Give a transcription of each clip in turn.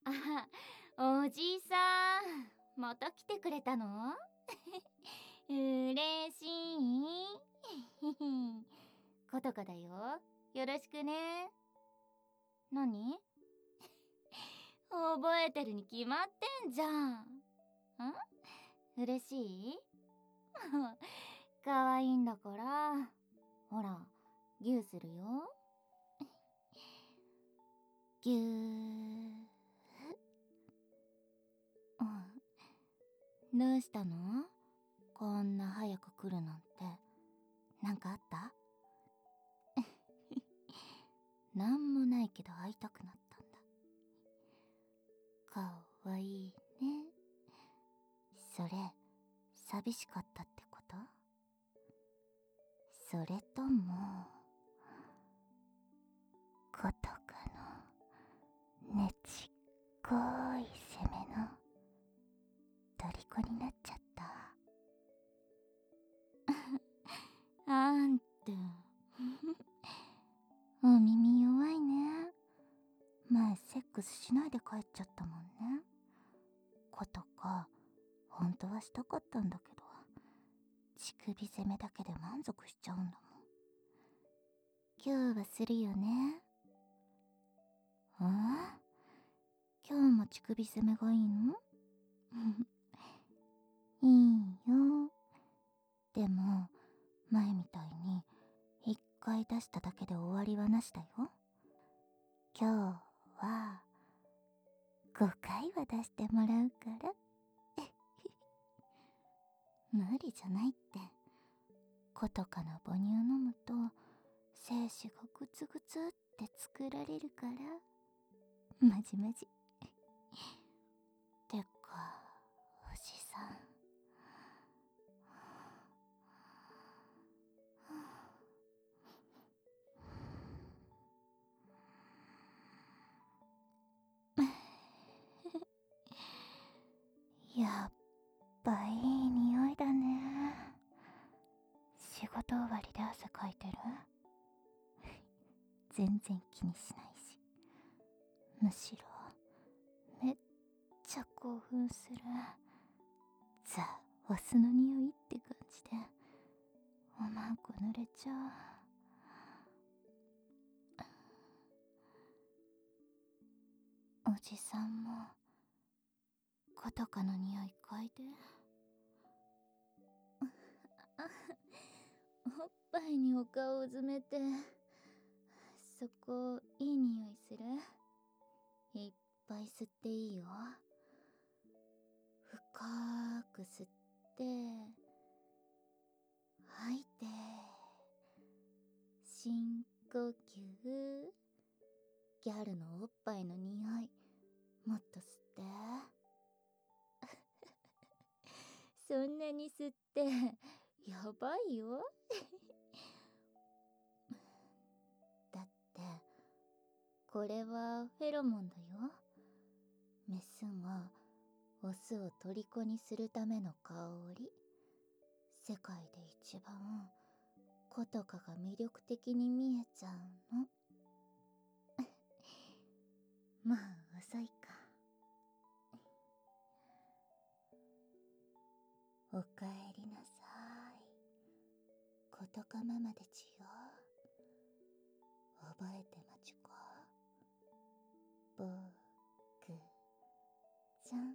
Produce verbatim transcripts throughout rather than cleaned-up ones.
あ、おじさん、また来てくれたの？嬉しい。ことかだよ。よろしくね。何？覚えてるに決まってんじゃん。ん？嬉しい？かわいいんだから。ほら、ギューするよ。ぎゅー。うん。どうしたの？こんな早く来るなんて。なんかあった？なんもないけど会いたくなったんだ。かわいいね。それ、寂しかったってこと？それとも、ことかのねちっこい攻めの虜になっちゃった？あんたお耳弱いね。前セックスしないで帰っちゃったもんね。ことか本当はしたかったんだけど、乳首攻めだけで満足しちゃうんだもん。今日はするよね。ああ、今日も乳首攻めがいいの？いいよ。でも前みたいに一回出しただけで終わりはなしだよ。今日はごかいは出してもらうから。無理じゃないって。ことかの母乳飲むと精子がグツグツって作られるから。まじまじ。てかおじさん、やっぱいい匂いだね。仕事終わりで汗かいてる？全然気にしないし、むしろめっちゃ興奮する。ザ・オスの匂いって感じでおまんこ濡れちゃう。おじさんもことかの匂い嗅いで。おっぱいにお顔をうずめて、そこいい匂いする？いっぱい吸っていいよ。深く吸って吐いて深呼吸。ギャルのおっぱいの匂いもっと吸って。そんなに吸ってやばいよ。だってこれはフェロモンだよ。メスがオスを虜にするための香り。世界で一番ことかが魅力的に見えちゃうの。まあ遅いか。おかえりなさい、ことかママでちよ。覚えてまちゅこ。ぼくちゃん。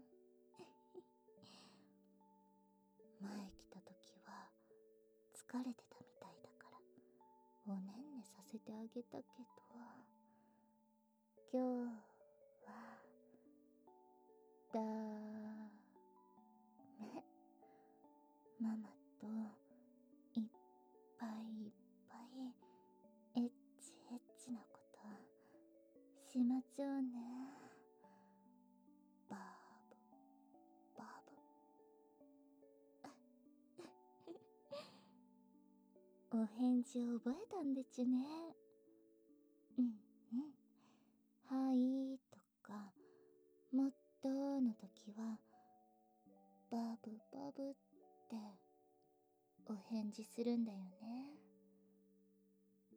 前来た時は疲れてたみたいだからおねんねさせてあげたけど、今日はダメ。ママといっぱいいっぱいエッチエッチなことしまちょうね。バーブバーブ。お返事覚えたんでちゅね。うんうん。はいとかもっとの時はバブバブってお返事するんだよね。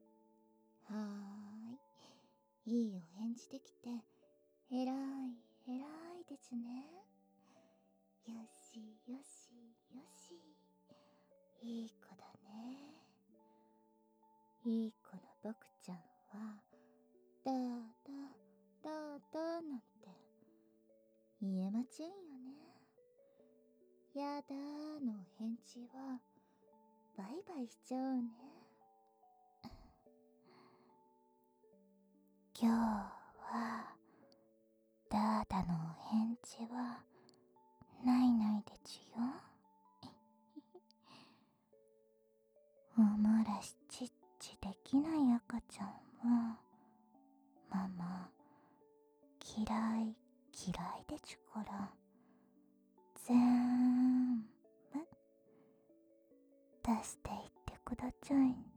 はーい、いいお返事できてえらいえちね。よしよしよし。いい子だね。いい子の僕ちゃんは、だーだ、だーだーなんて言えまちぇんよね。やだーの返事は、バイバイしちゃおうね。今日は、ダーダの返事は、ないないでちゅよ。おもらしちっちできない赤ちゃんは、ママ、嫌い嫌いでちゅから、ぜーんぶ出していってくだちゃい。